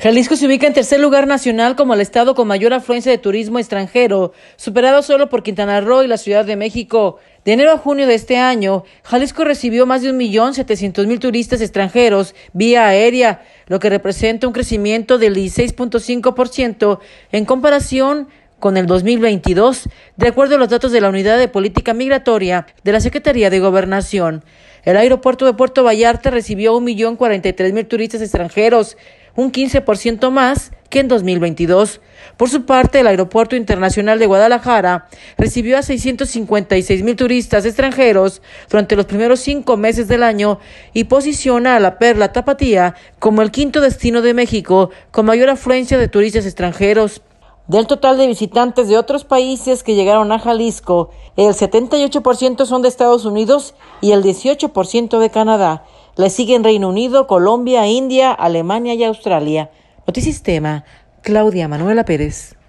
Jalisco se ubica en tercer lugar nacional como el estado con mayor afluencia de turismo extranjero, superado solo por Quintana Roo y la Ciudad de México. De enero a junio de este año, Jalisco recibió más de 1.700.000 turistas extranjeros vía aérea, lo que representa un crecimiento del 16.5% en comparación con el 2022, de acuerdo a los datos de la Unidad de Política Migratoria de la Secretaría de Gobernación. El aeropuerto de Puerto Vallarta recibió 1.043.000 turistas extranjeros, un 15% más que en 2022. Por su parte, el Aeropuerto Internacional de Guadalajara recibió a 656.000 turistas extranjeros durante los primeros 5 meses del año y posiciona a la Perla Tapatía como el quinto destino de México con mayor afluencia de turistas extranjeros. Del total de visitantes de otros países que llegaron a Jalisco, el 78% son de Estados Unidos y el 18% de Canadá. Le siguen Reino Unido, Colombia, India, Alemania y Australia. Notisistema, Claudia Manuela Pérez.